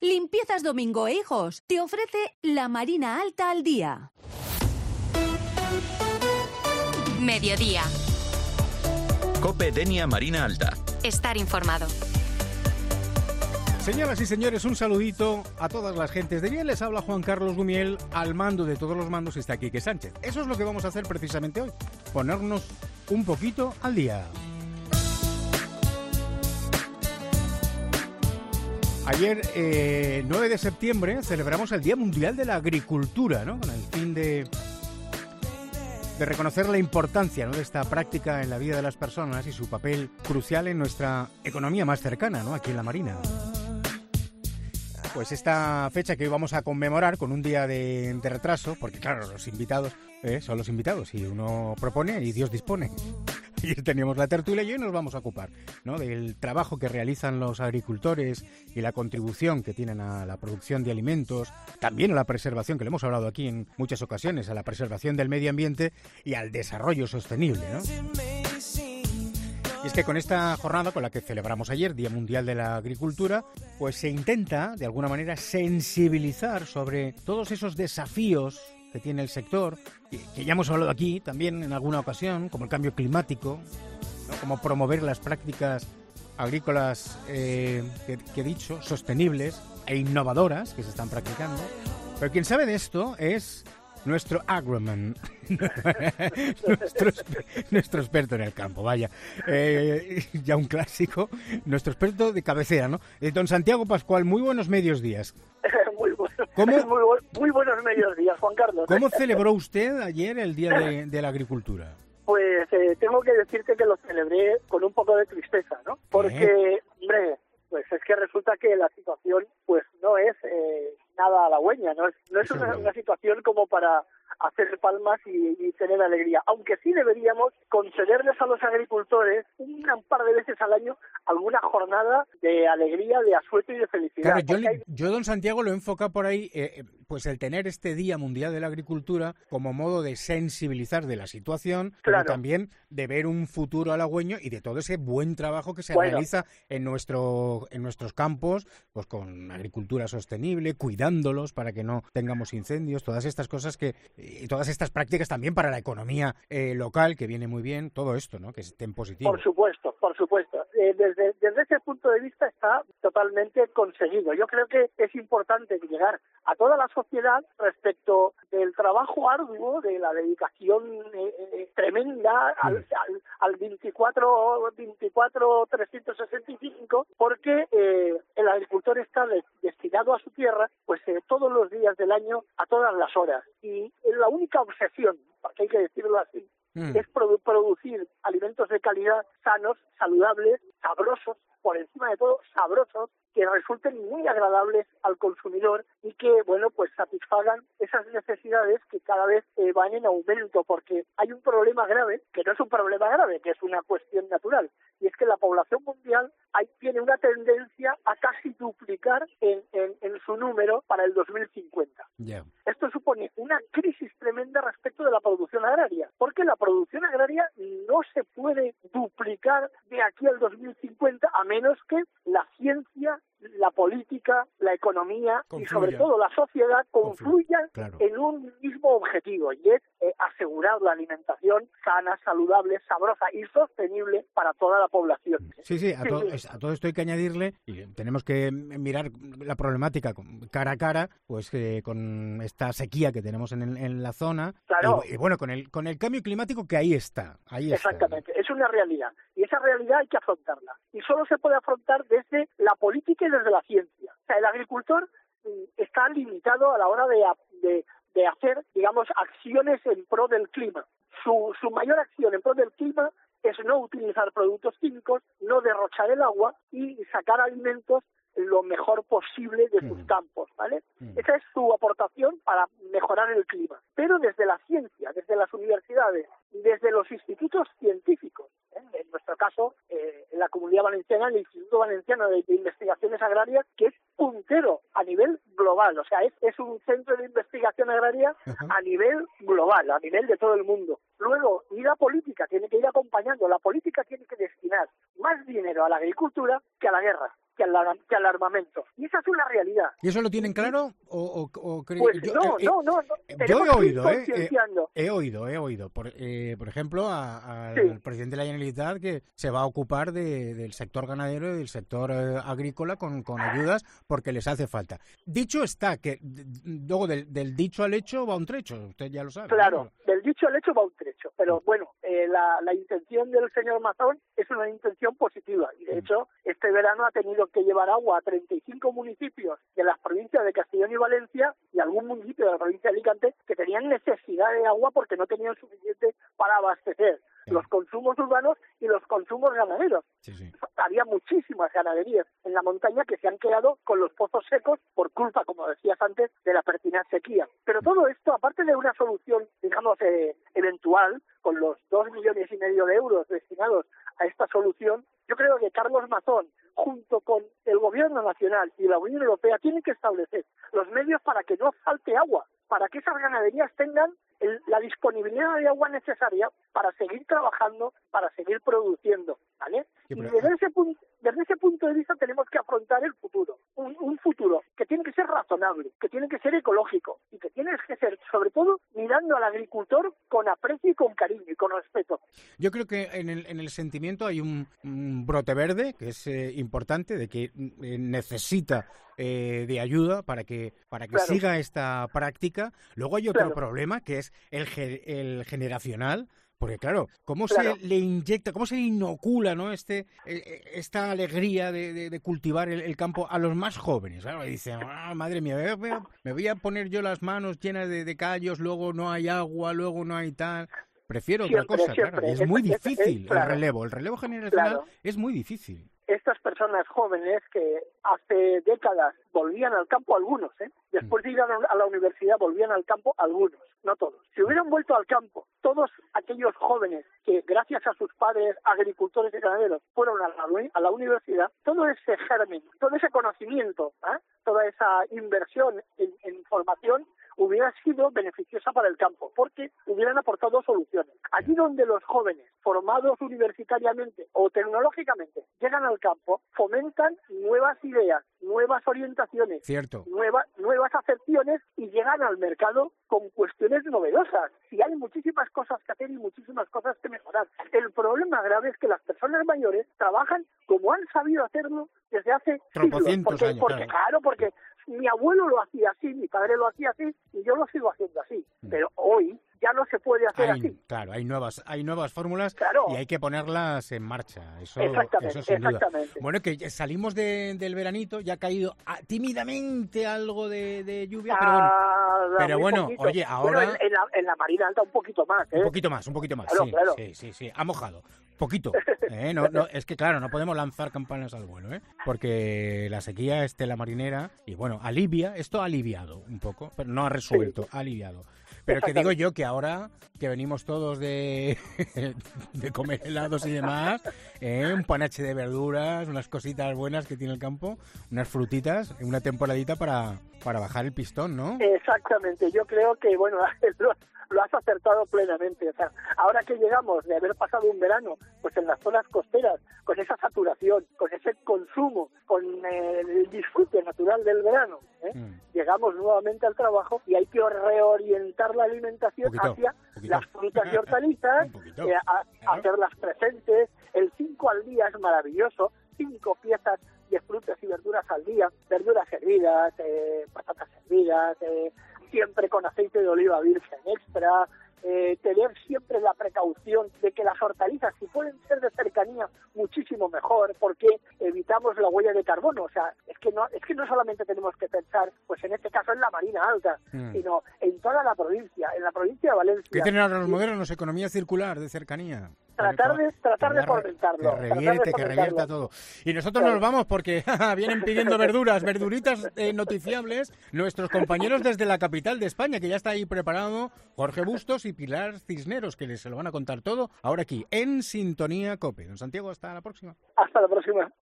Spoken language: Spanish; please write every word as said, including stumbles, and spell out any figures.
Limpiezas Domingo e Hijos te ofrece la Marina Alta al día. Mediodía. COPE Denia Marina Alta. Estar informado. Señoras y señores, un saludito a todas las gentes de bien. Les habla Juan Carlos Gumiel, al mando de todos los mandos está Quique Sánchez. Eso es lo que vamos a hacer precisamente hoy, ponernos un poquito al día. Ayer, eh, nueve de septiembre, celebramos el Día Mundial de la Agricultura, ¿no? Con el fin de, de reconocer la importancia, ¿no?, de esta práctica en la vida de las personas y su papel crucial en nuestra economía más cercana, ¿no?, aquí en la Marina. Pues esta fecha que hoy vamos a conmemorar con un día de, de retraso, porque claro, los invitados eh, son los invitados y uno propone y Dios dispone. Ayer teníamos la tertulia y hoy nos vamos a ocupar, ¿no?, del trabajo que realizan los agricultores y la contribución que tienen a la producción de alimentos, también a la preservación, que lo hemos hablado aquí en muchas ocasiones, a la preservación del medio ambiente y al desarrollo sostenible, ¿no? Y es que con esta jornada, con la que celebramos ayer, Día Mundial de la Agricultura, pues se intenta, de alguna manera, sensibilizar sobre todos esos desafíos que tiene el sector, que, que ya hemos hablado aquí también en alguna ocasión, como el cambio climático, ¿no?, como promover las prácticas agrícolas, eh, que, que he dicho, sostenibles e innovadoras que se están practicando. Pero quien sabe de esto es nuestro agroman, nuestro, nuestro experto en el campo, vaya, eh, ya un clásico, nuestro experto de cabecera, ¿no? Eh, don Santiago Pascual, muy buenos medios días. Muy, bueno, ¿Cómo? muy, bu- muy buenos medios días, Juan Carlos. ¿Cómo celebró usted ayer el Día de, de la Agricultura? Pues eh, tengo que decirte que lo celebré con un poco de tristeza, ¿no? Porque, hombre, pues es que resulta que la situación pues no es eh, nada halagüeña, no es, no es una, una situación como para hacer palmas y, y tener alegría, aunque sí deberíamos concederles a los agricultores un par de veces al año alguna jornada de alegría, de asueto y de felicidad. Claro, yo, hay... yo don Santiago, lo he enfocado por ahí, eh, pues el tener este Día Mundial de la Agricultura como modo de sensibilizar de la situación, pero claro, también de ver un futuro halagüeño y de todo ese buen trabajo que se bueno. realiza en nuestro en nuestros campos, pues con agricultura sostenible, cuidándolos para que no tengamos incendios, todas estas cosas que y todas estas prácticas también para la economía eh, local, que viene muy bien, todo esto, ¿no?, que estén positivos. Por supuesto, por supuesto. Eh, desde, desde ese punto de vista está totalmente conseguido. Yo creo que es importante llegar a toda la sociedad respecto del trabajo arduo, de la dedicación eh, eh, tremenda al, sí. al, al veinticuatro, veinticuatro trescientos sesenta y cinco, porque eh, el agricultor está de, destinado a su tierra pues eh, todos los días del año, a todas las horas. Y la única obsesión, porque hay que decirlo así, mm. es produ- producir alimentos de calidad, sanos, saludables, sabrosos, por encima de todo sabrosos, que resulten muy agradables al consumidor y que, bueno, pues satisfagan esas necesidades que cada vez eh, van en aumento, porque hay un problema grave, que no es un problema grave, que es una cuestión natural, y es que la población mundial hay, tiene una tendencia a casi duplicar en, en, en su número para el dos mil cincuenta. Yeah. Esto supone una crisis tremenda respecto de la producción agraria, porque la producción agraria no se puede duplicar de aquí al dos mil cincuenta a menos que la ciencia, la política, la economía confluya. Y sobre todo la sociedad confluyan claro. en un mismo objetivo, y es eh, asegurar la alimentación sana, saludable, sabrosa y sostenible para toda la población. Sí, sí, a, to- a todo esto hay que añadirle, y tenemos que mirar la problemática cara a cara, pues eh, con esta sequía que tenemos en, el, en la zona, claro. y, y bueno, con el con el cambio climático que ahí está. Ahí Exactamente, está. Es una realidad, y esa realidad hay que afrontarla, y solo se puede afrontar desde la política y desde la ciencia. O sea, el agricultor está limitado a la hora de, de, de hacer, digamos, acciones en pro del clima. Su, su mayor acción en pro del clima es no utilizar productos químicos, no derrochar el agua y sacar alimentos lo mejor posible de sus campos, ¿vale? Esa es su aportación para mejorar el clima. Pero desde la ciencia, desde las universidades, desde los institutos científicos, ¿eh? En nuestro caso, eh, en la Comunidad Valenciana, el Instituto Valenciano de, de Investigaciones Agrarias, que es puntero a nivel global, o sea, es, es un centro de investigación agraria a nivel global, a nivel de todo el mundo. Luego, y la política tiene que ir acompañando, la política tiene que destinar más dinero a la agricultura que a la guerra. que al, que al armamento. Y esa es una realidad. ¿Y eso lo tienen claro? O, o, o cre... Pues yo, no, eh, no, no, no. Yo he oído, eh, eh, concienciando. he oído, he oído, por, eh, por ejemplo, a- al Sí. presidente de la Generalitat que se va a ocupar de, del sector ganadero y del sector eh, agrícola con, con ayudas porque les hace falta. Dicho está que d- d- luego del, del dicho al hecho va un trecho, usted ya lo sabe. Claro, ¿no? del dicho al hecho va un trecho, pero bueno, eh, la, la intención del señor Mazón es una intención positiva y de hecho este verano ha tenido que llevar agua a treinta y cinco municipios de las provincias de Castellón y Valencia y algún municipio de la provincia de Alicante que tenían necesidad de agua porque no tenían suficiente para abastecer los consumos urbanos y los consumos ganaderos. Sí, sí. Había muchísimas ganaderías en la montaña que se han quedado con los pozos secos por culpa, como decías antes, de la pertinaz sequía. Pero todo esto, aparte de una solución, digamos, eh, eventual, con los dos millones y medio de euros destinados a esta solución, yo creo que Carlos Mazón, junto con el Gobierno Nacional y la Unión Europea, tienen que establecer los medios para que no falte agua, para que esas ganaderías tengan el, la disponibilidad de agua necesaria para seguir trabajando, para seguir produciendo, ¿vale? Sí, Y pero- desde ese punto, desde ese punto de vista tenemos que afrontar el futuro, un, un futuro que tiene que ser razonable, que tiene que ser ecológico y que tiene que ser, sobre todo, mirando al agricultor con aprecio y con cariño y con respeto. Yo creo que en el, en el sentimiento hay un, un brote verde que es eh, importante, de que eh, necesita eh, de ayuda para que para que Claro. siga esta práctica. Luego hay otro Claro. problema que es el, ge- el generacional. Porque claro, ¿cómo Claro. se le inyecta, cómo se le inocula, ¿no? este eh, esta alegría de, de- de cultivar el, el campo a los más jóvenes? Claro, y dicen, ah, madre mía, me voy, a, me voy a poner yo las manos llenas de, de callos, luego no hay agua, luego no hay tal. Prefiero otra Siempre, cosa, siempre. claro. Y es Es- muy es- es- difícil claro. el relevo. El relevo generacional Claro. es muy difícil. Estas personas jóvenes que hace décadas volvían al campo, algunos, ¿eh? después de ir a la, a la universidad volvían al campo, algunos, no todos. Si hubieran vuelto al campo todos aquellos jóvenes que gracias a sus padres agricultores y ganaderos fueron a la, uni- a la universidad, todo ese germen, todo ese conocimiento, ¿eh? toda esa inversión en, en formación hubiera sido beneficiosa para el campo, porque hubieran aportado soluciones. Allí donde los jóvenes, formados universitariamente o tecnológicamente, llegan al campo, fomentan nuevas ideas, nuevas orientaciones, Cierto. nuevas, nuevas acepciones y llegan al mercado con cuestiones novedosas. Y hay muchísimas cosas que hacer y muchísimas cosas que mejorar. El problema grave es que las personas mayores trabajan como han sabido hacerlo desde hace siglos. Tropocientos Porque, años, porque, claro. claro, porque mi abuelo lo hacía así, mi padre lo hacía así y yo lo sigo haciendo así. Pero hoy ya no se puede hacer Hay, así. claro, hay nuevas, hay nuevas fórmulas Claro. y hay que ponerlas en marcha. Eso, Exactamente, eso sin duda. exactamente. Bueno, que ya salimos de- del veranito, ya ha caído ah, tímidamente algo de, de lluvia, pero bueno, Ah, pero muy bueno, poquito. oye, ahora- Bueno, en, en la, en la Marina Alta un poquito más, ¿eh? un poquito más, un poquito más. Claro, sí, claro. sí, sí, sí, ha mojado. Poquito. ¿eh? No, no, es que claro, no podemos lanzar campanas al vuelo, ¿eh? Porque la sequía es tela marinera y bueno, alivia, esto ha aliviado un poco, pero no ha resuelto, ha aliviado. Pero que digo yo que ahora que venimos todos de, de comer helados y demás, ¿eh? Un panache de verduras, unas cositas buenas que tiene el campo, unas frutitas, una temporadita para, para bajar el pistón, ¿no? Exactamente, yo creo que, bueno, lo, lo has acertado plenamente. O sea, ahora que llegamos de haber pasado un verano, pues en las zonas costeras, con esa saturación, con ese consumo, con eh, el disfrute natural del verano, ¿eh? Mm. llegamos nuevamente al trabajo y hay que reorientar la alimentación Poquito, hacia poquito. las frutas y hortalizas, Un poquito, eh, a- claro. hacerlas presentes. El cinco al día es maravilloso, cinco piezas de frutas y verduras al día, verduras hervidas, eh, patatas hervidas, eh, siempre con aceite de oliva virgen extra, eh, tener siempre la precaución de que las hortalizas, si pueden ser de cercanía, muchísimo mejor, porque evitamos la huella de carbono. O sea, es que no es que no solamente tenemos que pensar, pues en este caso en la Marina Alta, Mm. sino en toda la provincia, en la provincia de ¿Qué Valencia. tienen ahora los modernos? Economía circular, de cercanía. Tratar de- tratar de Que fomentarlo, Que tratar de revierte, que fomentarlo. revierta todo. Y nosotros Claro. nos vamos porque jaja, vienen pidiendo verduras, verduritas eh, noticiables, nuestros compañeros desde la capital de España, que ya está ahí preparado, Jorge Bustos y Pilar Cisneros, que les se lo van a contar todo ahora aquí, en Sintonía COPE. Don Santiago, hasta la próxima. Hasta la próxima.